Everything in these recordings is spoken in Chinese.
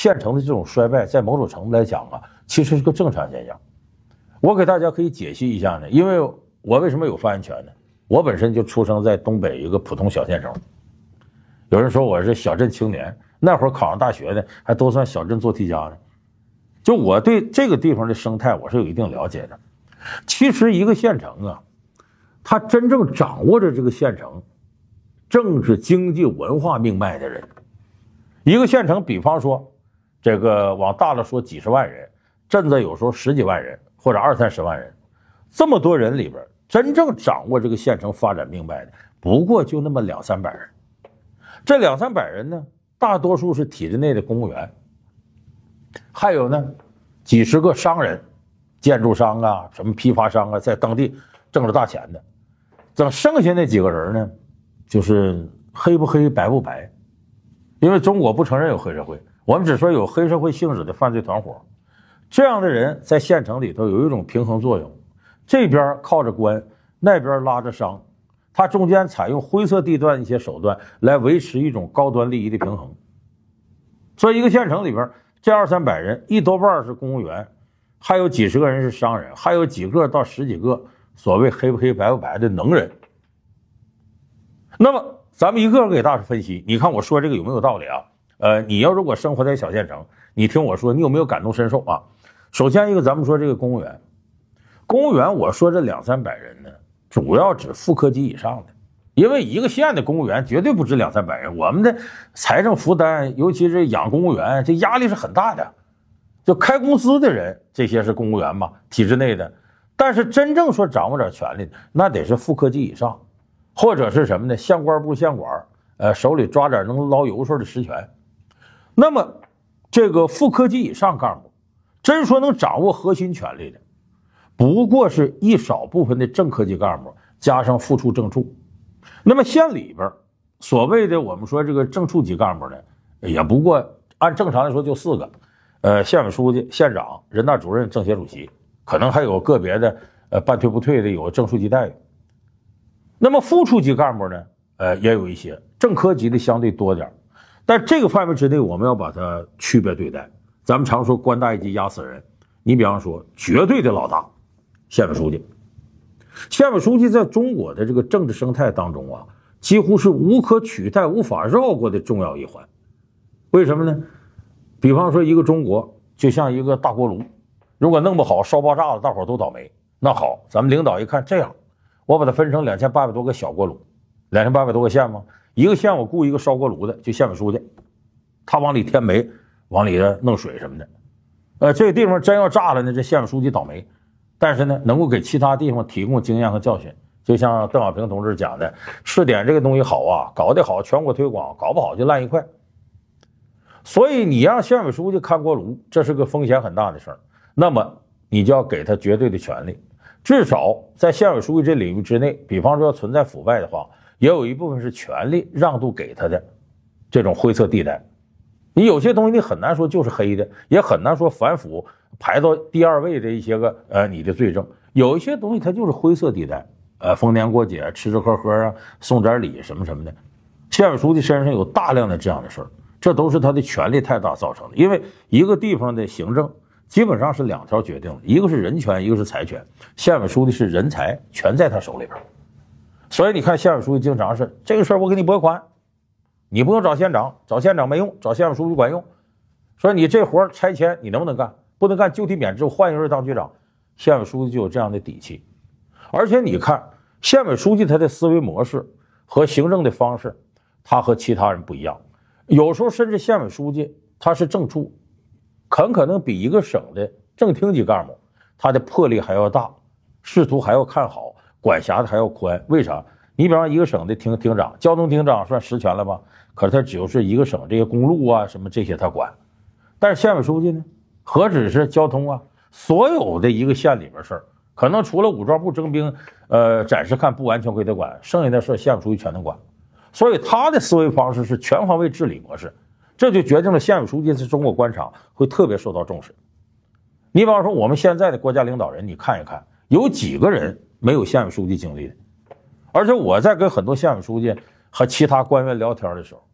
县城的这种衰败，在某种程度来讲啊，其实是个正常现象。我给大家可以解析一下呢，因为我为什么有发言权呢？我本身就出生在东北一个普通小县城。有人说我是小镇青年，那会儿考上大学的还都算小镇做题家呢。就我对这个地方的生态我是有一定了解的。其实一个县城啊，它真正掌握着这个县城政治、经济、文化命脉的人，一个县城，比方说这个往大了说几十万人，镇子有时候十几万人或者20-30万人，这么多人里边，真正掌握这个县城发展命脉的，不过就那么200-300人。这200-300人呢，大多数是体制内的公务员，还有呢几十个商人，建筑商啊，什么批发商啊，在当地挣着大钱的。等剩下那几个人呢，就是黑不黑白不白，因为中国不承认有黑社会，我们只说有黑社会性质的犯罪团伙。这样的人在县城里头有一种平衡作用，这边靠着官，那边拉着商，他中间采用灰色地段一些手段来维持一种高端利益的平衡。所以一个县城里边，这200-300人，一多半是公务员，还有几十个人是商人，还有几个到十几个所谓黑不黑白不白的能人。那么咱们一个个给大家分析，你看我说这个有没有道理啊？你要如果生活在小县城，你听我说，你有没有感同身受啊？首先一个，咱们说这个公务员，我说这200-300人呢，主要指副科级以上的，因为一个县的公务员绝对不止200-300人，我们的财政负担，尤其是养公务员，这压力是很大的。就开公司的人，这些是公务员嘛，体制内的，但是真正说掌握点权力的，那得是副科级以上，或者是什么呢？县官部县管，手里抓点能捞油水的实权。那么这个副科级以上干部，真说能掌握核心权力的，不过是一少部分的正科级干部加上副处正处。那么县里边所谓的我们说这个正处级干部呢，也不过按正常来说就4个，县委书记、县长、人大主任、政协主席，可能还有个别的半退不退的有正处级待遇。那么副处级干部呢，也有一些，正科级的相对多点，但这个范围之内我们要把它区别对待。咱们常说官大一级压死人，你比方说绝对的老大，县委书记。县委书记在中国的这个政治生态当中啊，几乎是无可取代、无法绕过的重要一环。为什么呢？比方说一个中国就像一个大锅炉，如果弄不好烧爆炸了，大伙都倒霉。那好，咱们领导一看这样，我把它分成2800多个小锅炉，2800多个县嘛，一个县我雇一个烧锅炉的，就县委书记，他往里添煤，往里弄水什么的。这个地方真要炸了呢，这县委书记倒霉。但是呢，能够给其他地方提供经验和教训。就像邓小平同志讲的，试点这个东西好啊，搞得好全国推广，搞不好就烂一块。所以你让县委书记看锅炉，这是个风险很大的事儿。那么你就要给他绝对的权利，至少在县委书记这领域之内，比方说要存在腐败的话，也有一部分是权力让渡给他的这种灰色地带。你有些东西你很难说就是黑的，也很难说反腐排到第2位的一些个你的罪证，有一些东西它就是灰色地带，逢年过节吃吃喝喝啊，送点礼什么什么的。县委书记身上有大量的这样的事儿，这都是他的权力太大造成的。因为一个地方的行政基本上是2条决定的，一个是人权，一个是财权。县委书记是人财全在他手里边，所以你看县委书记经常是这个事儿我给你拨款，你不用找县长，找县长没用，找县委书记管用。说你这活拆迁你能不能干？不能干就地免职，换一个人当局长。县委书记就有这样的底气。而且你看县委书记他的思维模式和行政的方式，他和其他人不一样。有时候甚至县委书记他是正处，很可能比一个省的正厅级干部他的魄力还要大，仕途还要看好，管辖的还要宽。为啥？你比方一个省的厅长，交通厅长算实权了吧？可是他只有是一个省这些公路啊什么这些他管。但是县委书记呢，何止是交通啊，所有的一个县里边事儿，可能除了武装部征兵暂时看不完全归他管，剩下的事县委书记全能管。所以他的思维方式是全方位治理模式，这就决定了县委书记在中国官场会特别受到重视。你比方说我们现在的国家领导人，你看一看有几个人没有县委书记经历的。而且我在跟很多县委书记和其他官员聊天的时候，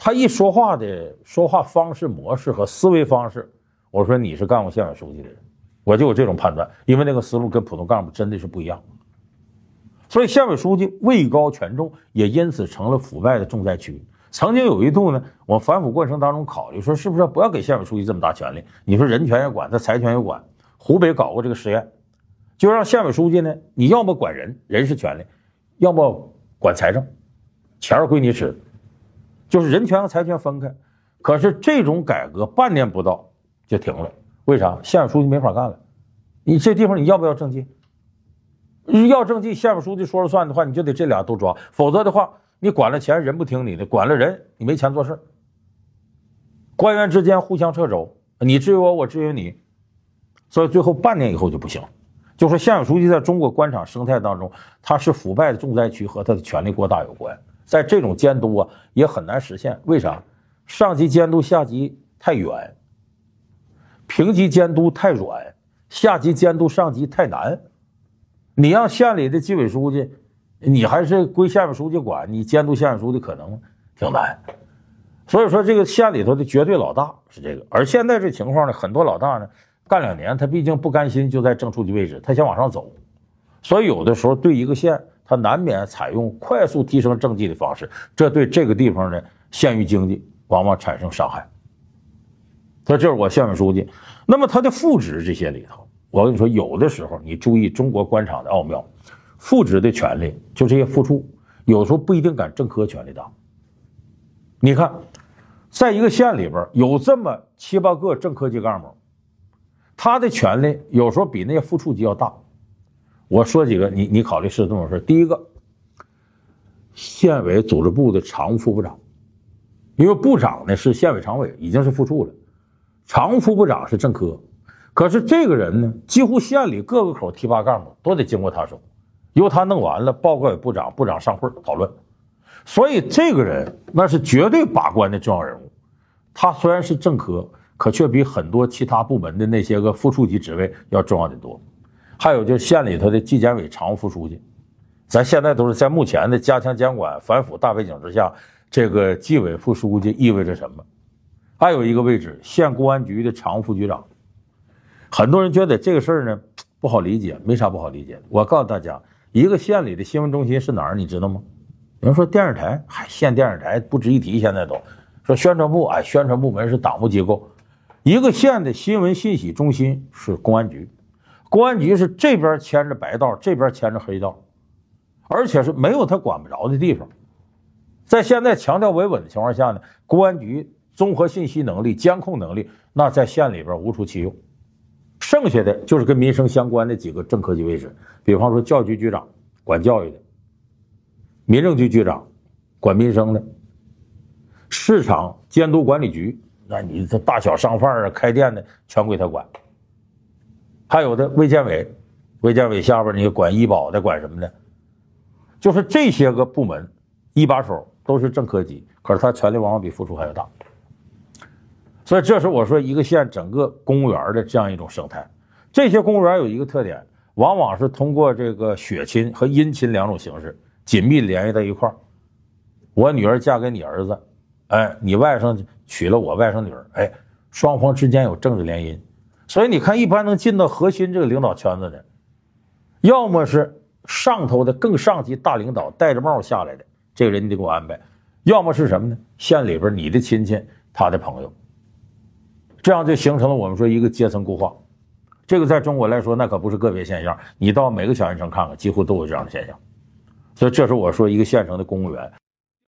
他一说话的说话方式模式和思维方式，我说你是干过县委书记的人，我就有这种判断，因为那个思路跟普通干部真的是不一样。所以县委书记位高权重，也因此成了腐败的重灾区。曾经有一度呢，我反腐过程当中考虑说，是不是不要给县委书记这么大权力？你说人权也管，他财权也管。湖北搞过这个实验，就让县委书记呢，你要么管人，人是权力，要么管财政，钱儿归你使，就是人权和财权分开。可是这种改革半年不到就停了，为啥？县委书记没法干了。你这地方你要不要政绩？要政绩，县委书记说了算的话，你就得这俩都抓，否则的话，你管了钱，人不听你的；管了人，你没钱做事。官员之间互相掣肘，你支援我，我支援你，所以最后半年以后就不行了。就说县委书记在中国官场生态当中，他是腐败的重灾区，和他的权力过大有关。在这种监督啊，也很难实现。为啥？上级监督下级太远，平级监督太软，下级监督上级太难。你让县里的纪委书记，你还是归县委书记管，你监督县委书记可能吗？挺难。所以说这个县里头的绝对老大是这个。而现在这情况呢，很多老大呢干2年，他毕竟不甘心就在正书记位置，他想往上走，所以有的时候对一个县，他难免采用快速提升政绩的方式，这对这个地方的县域经济往往产生伤害。所以这是我县委书记。那么他的副职这些里头，我跟你说，有的时候你注意中国官场的奥妙，副职的权利就这些副处，有时候不一定赶正科权力大。你看，在一个县里边有这么7、8个正科级干部，他的权力有时候比那些副处级要大。我说几个，你考虑是这么回事。第一个，县委组织部的常务副部长，因为部长呢是县委常委，已经是副处了，常务副部长是正科。可是这个人呢，几乎县里各个口提拔干部都得经过他手，由他弄完了报告给部长，部长上会讨论。所以这个人那是绝对把关的重要人物。他虽然是正科，可却比很多其他部门的那些个副处级职位要重要的多。还有就是县里头的纪检委常务副书记，咱现在都是在目前的加强监管反腐大背景之下，这个纪委副书记意味着什么？还有一个位置，县公安局的常务副局长。很多人觉得这个事儿呢不好理解，没啥不好理解的。我告诉大家，一个县里的新闻中心是哪儿，你知道吗？有人说电视台，县电视台不值一提，现在都说宣传部，宣传部门是党务机构。一个县的新闻信息中心是公安局，公安局是这边牵着白道，这边牵着黑道，而且是没有他管不着的地方。在现在强调维稳的情况下呢，公安局综合信息能力、监控能力，那在县里边无出其右。剩下的就是跟民生相关的几个正科级位置，比方说教育局局长管教育的，民政局局长管民生的，市场监督管理局，那你这大小商贩开店的全归他管。还有的卫健委，卫健委下边你管医保的，管什么的，就是这些个部门一把手都是正科级，可是他权力往往比副处还要大。所以这是我说一个县整个公务员的这样一种生态。这些公务员有一个特点，往往是通过这个血亲和姻亲2种形式紧密联系在一块儿。我女儿嫁给你儿子，你外甥娶了我外甥女儿，双方之间有政治联姻。所以你看，一般能进到核心这个领导圈子的，要么是上头的更上级大领导戴着帽下来的，这个人你得给我安排；要么是什么呢？县里边你的亲戚，他的朋友。这样就形成了我们说一个阶层固化。这个在中国来说那可不是个别现象，你到每个小县城看看，几乎都有这样的现象。所以这是我说一个县城的公务员